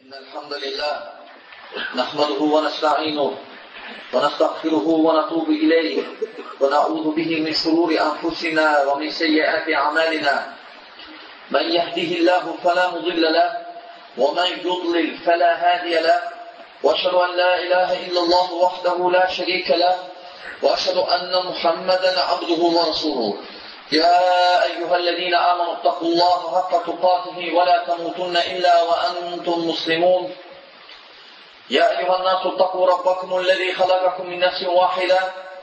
إن الحمد لله نحمده ونستعينه ونستغفره ونتوب إليه ونعوذ به من شرور أنفسنا ومن سيئات أعمالنا من يهده الله فلا مضل له ومن يضلل فلا هادي له وأشهد أن لا إله إلا الله وحده لا شريك له وأشهد أن محمدا عبده ورسوله يا أيها الذين آمنوا اتقوا الله حق تقاته ولا تموتن إلا وأنتم مسلمون يا أيها الناس اتقوا ربكم الذي خلقكم من نفس واحدة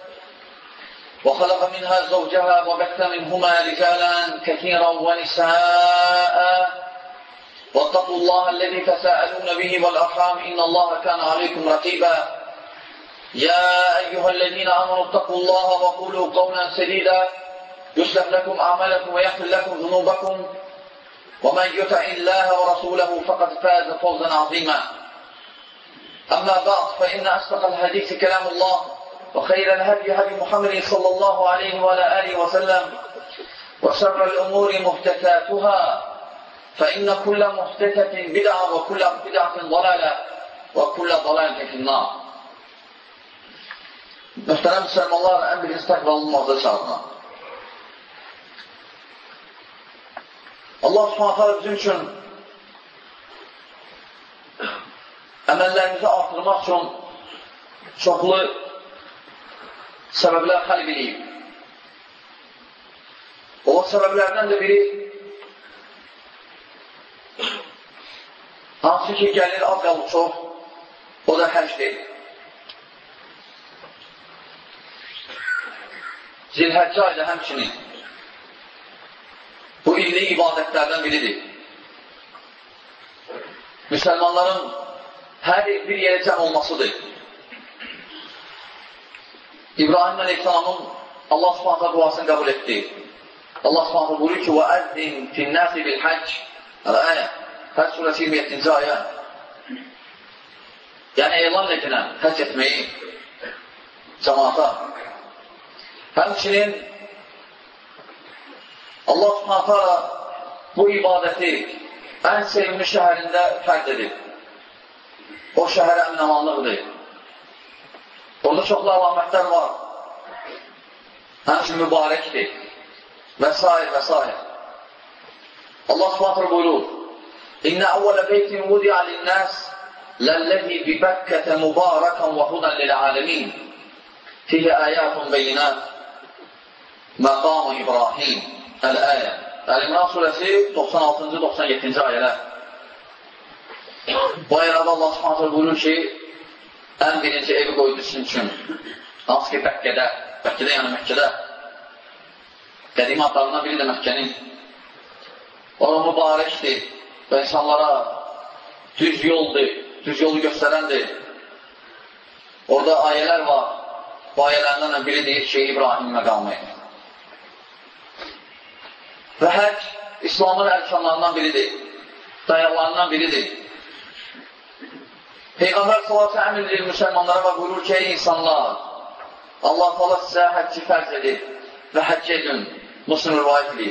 وخلق منها زوجها وبث منهما رجالا كثيرا ونساء واتقوا الله الذي تساءلون به والأرحام إن الله كان عليكم رقيبا يا أيها الذين آمنوا اتقوا الله وقولوا قولا سديدا يصلح لكم أعمالكم ويغفر لكم ذنوبكم ومن يطع الله ورسوله فقد فاز فوزا عظيما أما بعد فإن أصدق الحديث كلام الله وخير الهدي هدي محمد صلى الله عليه وعلى آله وسلم وشر الأمور محدثاتها فإن كل محدثة بدعة وكل بدعة ضلالة وكل ضلالة في النار. Möhtərəm müsəlmanlar, ən birinci təqvalılmazda çağırma. Allah subhanətə bizim üçün əməllərimizi artırmaq üçün çoxlu səbəblər xəlq edib. O səbəblərdən də biri hansı ki gəlir az qalıb çox, o da həcdir. Zilhəccə ayda həmçinin bu illik ibadətlərdən biridir. Müsəlmanların hər bir yerə cəm olmasıdır. İbrahim Aleyhisselamın Allah subhanətə duasını qəbul etdi. Allah subhanətə buyurur ki, وَأَذِّنْ فِي النَّاسِ بِالْحَجِّ Həc surəsi 27-ci ayə. Yəni, elan edilən həcc etməyi cəmaata. Həmçinin Allah subhanətə bu ibadəti ən sevimli şəhərində fərd edib. O şəhərə əmin-amanlıqdır. Orada çoxlu əlamətlər var. Həmçinin mübarəkdir. Və s. və s. Allah subhanətə buyurur İnnə əvvələ beytin vudi'a linnəs ləl-ləzi bibəkkətə mübarəkən və hudən lil-aləmin fiyyə əyətun beyinət məqam-ı İbrahim Əl-Əyə Əl-İmran surəsi 96-97-ci ayələr. Bu ayələrdə Allah subhanətə buyurur ki, ən birinci evi qoydu sizin üçün. Hansı ki, Bəkkədə, yəni Məkkədə. Qədim adlarından biri də Məkkənin. Orada mübarəkdir və insanlara düz yoldur, düz yolu göstərəndir. Orada ayələr var. Bu ayələrdən biri deyir ki, İbrahim məqamı. Və həcc İslamın ərkanlarından biridir, dayaqlarından biridir. Peyğəmbər sallallahu əmr edir müsəlmanlara və buyurur ki, ey insanlar, Allah Allah sizə həcci fərz edir və həcc edin, Müslim rivayət edir.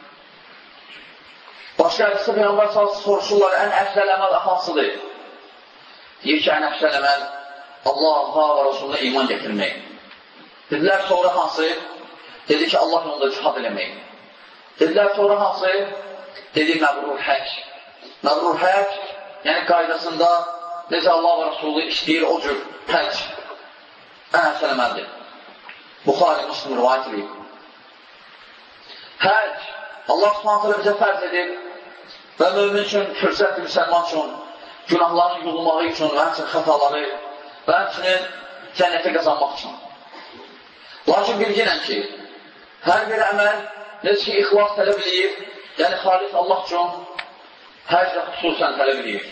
Başqa hədisdə Peyğəmbər sallallahu soruşurlar, ən əfzəl əməl hansıdır? Deyir ki, ən əfzəl əməl Allah'a və Rasuluna iman gətirmək. Dedilər, sonra hansı? Dedi ki, Allah yolunda cihad eləmək. Dedilər, sonra hansı? Dedi, məbrur həcc. Məbrur həcc, yəni qaydasında necə Allah və Rasulü istəyir o cür həcc. Ən əfsəl əməldir. Buxari, Müslim rivayət edir. Həcc, Allah subhanətlə bizə fərz edir və mümin üçün, fürsətli müsəlman üçün, günahların yığılmağı üçün və həmçinin xətaları və həmçinin cənnəti qazanmaq üçün. Lakin bilginən ki, hər bir əməl necə ki, ixlas tələb edir, yəni xalis Allah üçün həcc xüsusən tələb edir.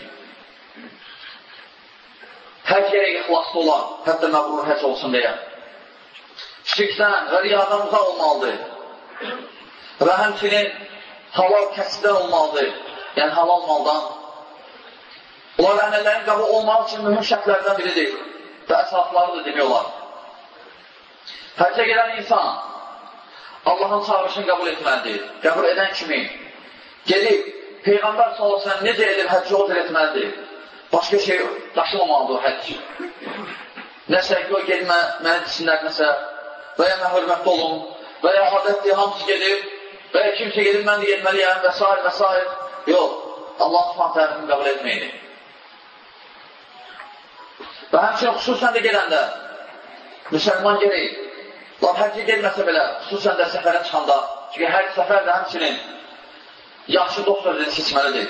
Həcc gərək ixlaslı olan, hətta məbrur həcc olsun deyə. Şirkdən və riyadan uzaq olmalıdır və həmçinin halal kəsbdən olmalıdır, yəni halal maldan. Bunlar əməllərin qəbul olmaq üçün mühüm şərtlərdən biridir və əsasları da demək olar. Həccə gələn insan Allahın çağırışını qəbul etməlidir. Qəbul edən kimi gedib Peyğəmbər sallallahu necə edib həccə o etməlidir. başqa şey daşılamalıdır o həcc. Nəsə, gedmə, mənə desinlər nəsə, və ya mən hörmətli olun, və ya adətdir, hamısı gedib, və ya kimsə gedib, mən də gedməliyəm, və s. və s. Yox, Allah subhanə tərəfini qəbul etməyini. Və həmçinin xüsusən də gedəndə, müsəlman gerək, həccə gedməsə belə, xüsusən də səfərə çıxanda, çünki hər səfər də həmçinin yaxşı dost sözünü seçməlidir.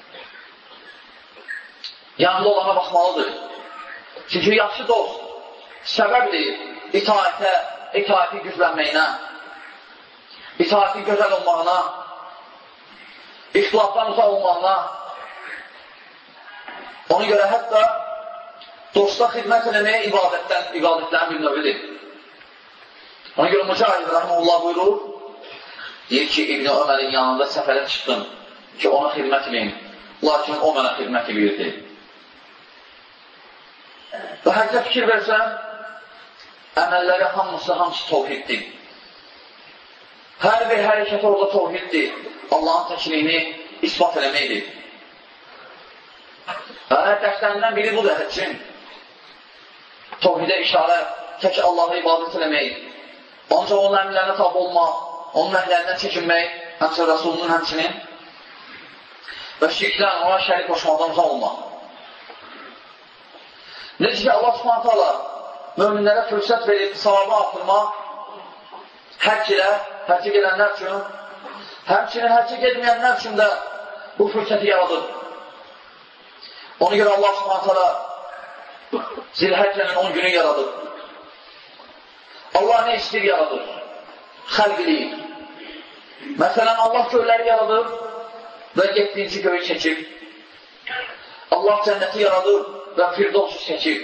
Yanında olana baxmalıdır. Çünki yaxşı dost səbəbdir itaəti güclənməyinə, itaətin gözəl olmağına, ixtilafdan uzaq olmağına. Ona görə hətta dosta xidmət eləməyə ibadətlərin bir növüdür. Ona görə Mücahid rəhməlullah buyurur, deyir ki, İbn Ömərin yanında səfərə çıxdım ki, ona xidmət edeyim. Lakin o mənə xidmət edirdi. Və həccə fikir versən, əməlləri hamısı tovhiddir. Hər bir hərəkət orada tovhiddir. Allahın təkliyini ispat eləməkdir. Və dərslərindən biri budur həccin. Tovhidə işarə, tək Allah'a ibadət eləmək, ancaq onun əmrlərinə tabi olmaq, onun əhlərindən çəkinmək, həmçə Rəsulunun həmçinin və şirkdən ona şərik qoşmaqdan uzaq olmaq. Necə ki, Allah subhanət hala möminlərə fürsət verib, savabı artırmaq, həcc ilə, həccə gedənlər üçün, həmçinin həccə gedməyənlər üçün də bu fürsəti yaradır. Ona görə Allah subhanət hala Zilhəccənin 10 günü yaradır. Allah nə istəyir yaradır? Xəlq eləyir. Məsələn, Allah göyləri yaradır və 7-ci göyü çəkir. Allah cənnəti yaradır və Firdovsu çəkir.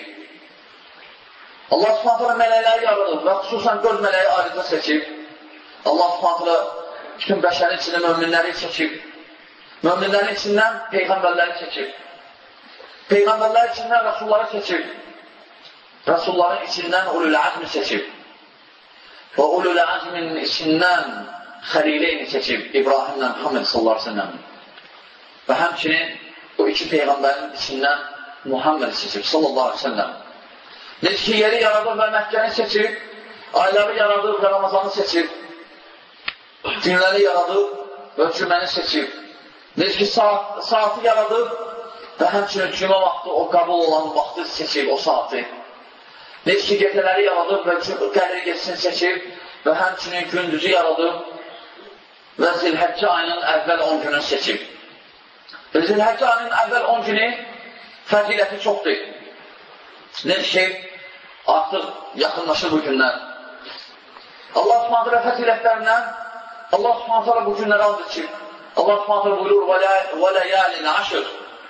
Allah subhanətlə mələkləri yaradır və xüsusən 4 mələyi ayrıca çəkir. Allah subhanətlə bütün bəşərin içində möminləri çəkir. Möminlərin içindən peyğəmbərləri çəkir. Peyğəmbərlər içindən rəsulları çəkir. Rəsulların içindən ulul azmi çəkir. Və ulul azmin içindən xəlileyni çəkir. İbrahimlə Muhammed sallallahu aleyhi ve sellem. Və həmçinin bu iki peyğəmbərin içindən Muhammed çəkir sallallahu aleyhi ve sellem. Necə ki, yeri yaradır və Məkkəni seçir, ayları yaradır və Ramazanı seçir, günləri yaradır və cüməni seçir. Necə ki, saatı yaradır və həmçinin cümə vaxtı, o qəbul olan vaxtı seçir, o saatı. Necə ki, gecələri yaradır və qədir geçsin seçir və həmçinin gündüzü yaradır və Zilhəccə ayının əvvəl 10 gününü seçir. Və Zilhəccə ayının əvvəl 10 günü fəziləti çoxdur. Necə ki, artıq yaxınlaşır bu günlər. Allah subhanətlə fəzilətlərindən Allah subhanətlə bu günləri and içir. Allah subhanətlə buyurur və ləyəlin aşır.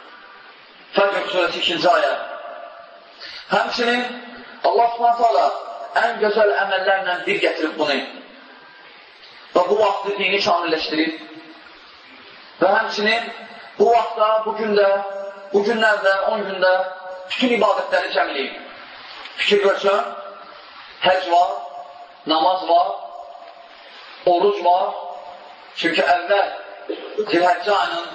Fəcr surəsi 2-ci ayə. Həmçinin Allah subhanətlə ən gözəl əməllərlə bir gətirib bunu və bu vaxtı dini kamilləşdirib və həmçinin bu vaxtda, bu günlərdə, 10 gündə bütün ibadətləri cəmləyib. Fikir görsən, həc var, namaz var, oruc var. Çünki əvvəl Zilhəccə ayının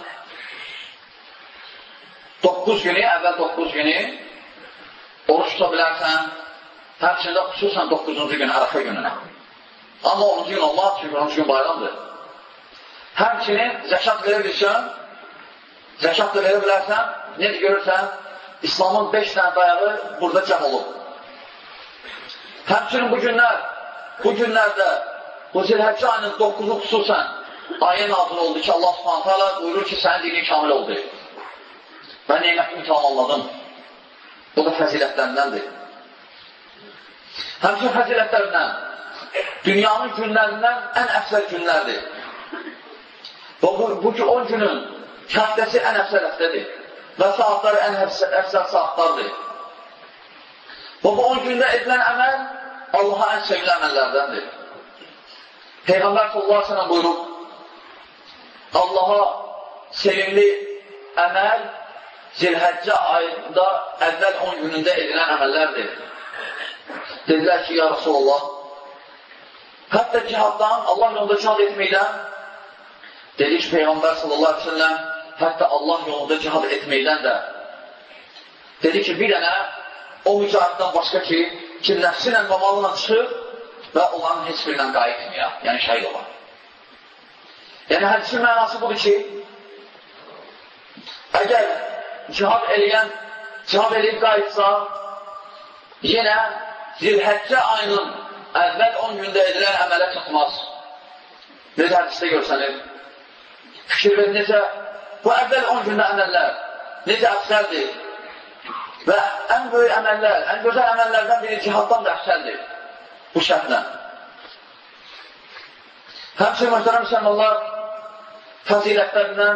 9 günü, əvvəl 9 günü oruç tuta bilərsən, həmçində xüsusən 9-cu gün, ərəfə gününə. Amma 10-cu gün olmaz, çünki 10-cu gün bayramdır. Həmçinin zəkat verə bilsən, zəkat da verə bilərsən, necə görürsən, İslamın 5 dənə dayağı burada cəm olub. Həmçinin bu günlərdə bu Zilhəccə ayının 9-u xüsusən ayə nazil oldu ki, Allah subhanətə alə buyurur ki, sənin dinin kamil oldu. Mən neymətimi tamamladım. Bu da fəzilətlərindəndir. Həmçinin fəzilətlərindən dünyanın günlərindən ən əfsəl günlərdir. Bu 10 günün həftəsi ən əfsəl həftədir və saatları ən əfsəl saatlardır. Bu 10 gündə edilən əməl Allaha ən sevgili əməllərdəndir. Peyğəmbər sallallahu aleyhi ve sellem buyurub, Allaha sevimli əməl Zilhəccə ayında əvvəl 10 günündə edilən əməllərdir. Dedilər ki, ya Rasulallah, hətta cihaddan, Allah yolunda cihad etməkdən, dedi ki, Peyğəmbər sallallahu aleyhi ve sellem, hətta Allah yolunda cihad etməkdən də Dedi ki, bir dənə o mücahiddən başqa ki nəfsi ilə və malına çıxır və onların heç birindən qayıtmıyor, yəni şəhid olan. Yəni, hədisin mənası budur ki, əgər cihad eləyib qayıtsa, yenə Zilhəccə ayının əvvəl 10 gündə edilən əmələ çatmaz. Necə hədisdə görsənir? Fikir verin, necə bu əvvəl 10 gündə əməllər necə əfsəldir və ən böyük əməllər, ən gözəl əməllərdən biri cihaddan da əfsəldir bu şərtlə. Həmçinin möhtərəm müsəlmanlar fəzilətlərindən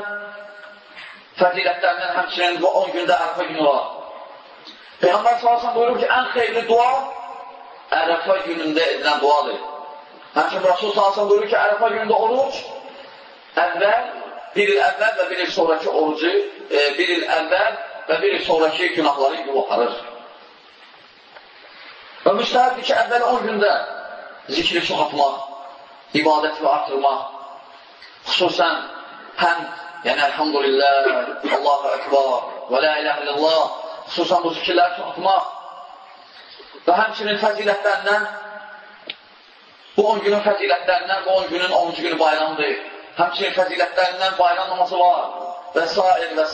həmçinin bu 10 gündə Ərəfə günü var. Peyğəmbər sallallahu buyurur ki, ən xeyirli dua Ərəfə günündə edilən duadır. Həmçinin Rasul sallallahu buyurur ki, Ərəfə günündə oruc bir il əvvəl və bir il sonraki orucu, bir il əvvəl və bir il sonraki günahları yuyub aparır. Və müstəhəbdir ki, əvvəl 10 gündə zikri çoxaltmaq, ibadəti artırmaq, xüsusən həmd, yəni elhamdülillah, Allahu Ekber, və la ilahe illallah, xüsusən bu zikirləri çoxaltmaq və həmçinin fəzilətlərindən, bu 10 günün fəzilətlərindən, bu 10 günün 10-cu günü bayramdır. Həmçinin fəzilətlərindən bayram namazı var və s.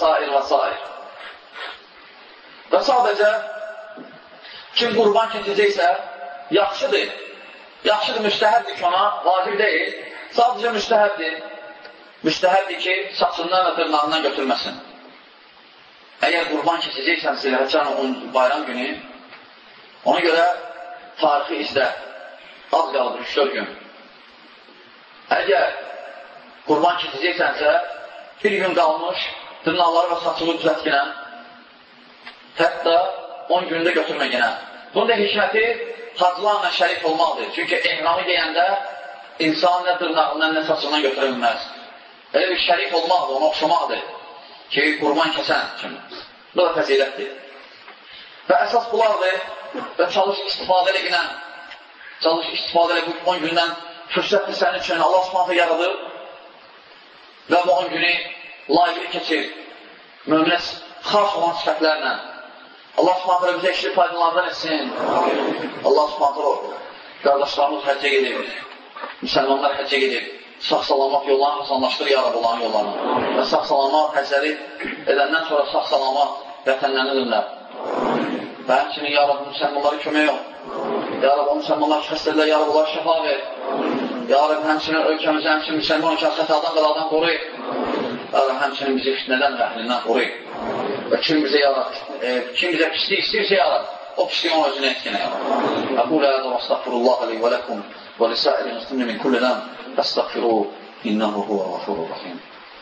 Və sadəcə kim qurban keçəcəksə, yaxşıdır, müstəhəbdir ki ona, vacib deyil, sadəcə müstəhəbdir ki, saçından və dırnağından götürməsin. Əgər qurban keçəcəksən Zilhəccənin bayram günü, ona görə tarixi izlə, az qaldı 3-4 gün. Əgər qurban keçəcəksənsə, bir gün qalmış, dırnaqları və saçılı düzətginən, hətta 10 gündə götürməyinə. Bunun da hikməti hacılarla şərif olmaqdır. Çünki ehramı deyəndə insan nə dırnağından, nə saçından götürə bilməz. Elə bir şərif olmaqdır, ona oxşamaqdır ki, qurban kəsən kimi. Bu da fəzilətdir. Və əsas bunlardır və çalış istifadə elə bu 10 gündən fürsətli sənin üçün Allah Subhanahu yaradır və bu 10 günü layiqli keçir, möminə xas olan sifətlərlə. Allah Subhanahu bizə işli faydalardan etsin. Allah Subhanahu qardaşlarımız həccə gedib, müsəlmanlar həccə gedib, sağ-salamat yollarını hasanlaşdır ya Rab olan yollarını və sağ-salamat həccəli edəndən sonra sağ-salamat vətənlənirlər. Və həmçinin ya Rab müsəlmanları kömək ol. Ya Rab o müsəlmanlar xəstədirlər, ya Rab onları şəfa ver. Ya Rab həmçinin ölkəmizi, həmçinin müsəlman ölkəsi xətadan qaladan qoruyur. Ya Rab həmçinin bizi fitnədən və əhlindən qoruyur. Və kim bizə pislik istəyirsə ya Rab, o pisliyi onun özünə etkinə ya Rab. Əqul ədə və astəqfirullah aleyhi və ləkum və lisəili müslümin min kullidən əstəqfiruhu innəhu huvə ғafurur rahim.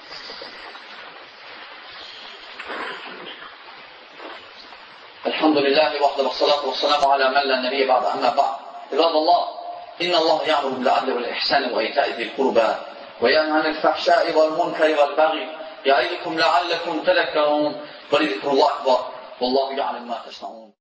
الحمد لله وحده والصلاة والسلام على من لا نبي بعد أما بعد عباد الله إن الله يأمر بالعدل والإحسان وإيتاء ذي القربى وينهى عن الفحشاء والمنكر والبغي يعظكم لعلكم تذكرون ولذكر الله أكبر والله يعلم ما تصنعون